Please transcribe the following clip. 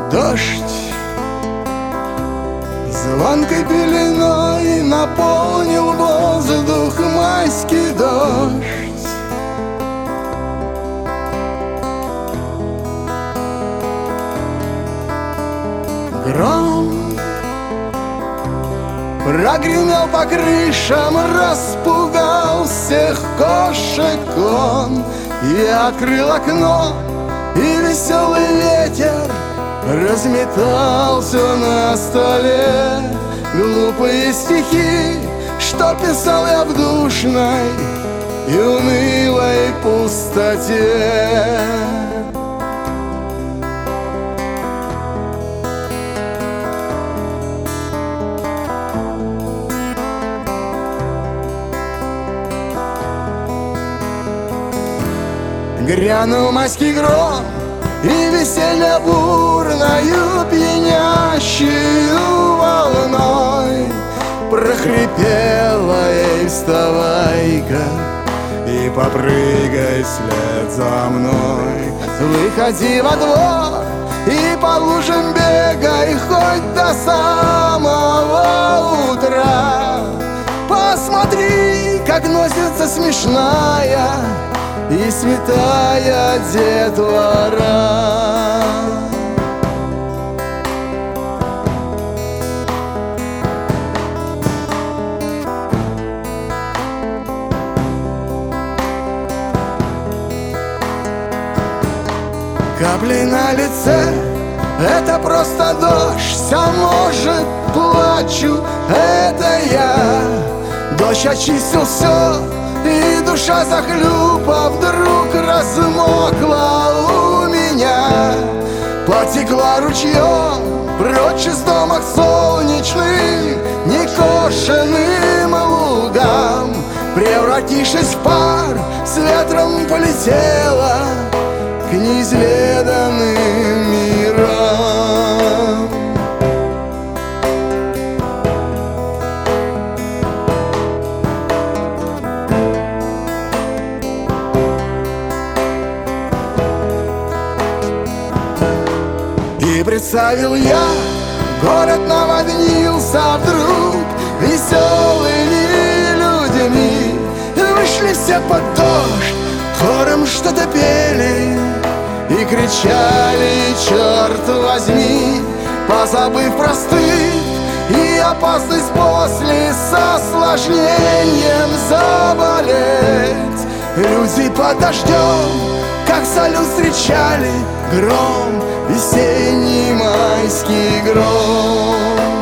Дождь звонкой пеленой наполнил воздух майский дождь. Гром прогремел по крышам, распугал всех кошек он. Я открыл окно, и веселый ветер разметался на столе. Глупые стихи, что писал я в душной и унылой пустоте. Грянул майский гром, и веселье бурною пьянящую волной прохрипела ей: вставай-ка и попрыгай вслед за мной. Выходи во двор и по лужам бегай хоть до самого утра. Посмотри, как носится смешная и святая детвора. Капли на лице — это просто дождь, а может, плачу — это я. Дождь очистил все, и душа захлюпа вдруг размокла у меня. Потекла ручьем прочь из дома к солнечным некошенным лугам. Превратившись в пар, с ветром полетела к неизведанным мирам. И представил я, город наводнился вдруг веселыми людьми. Вышли все под дождь, хором что-то пели и кричали: черт возьми, позабыв про стыд и опасность после с осложнением заболеть. Люди под дождем, как салют, встречали гром, весенний майский гром.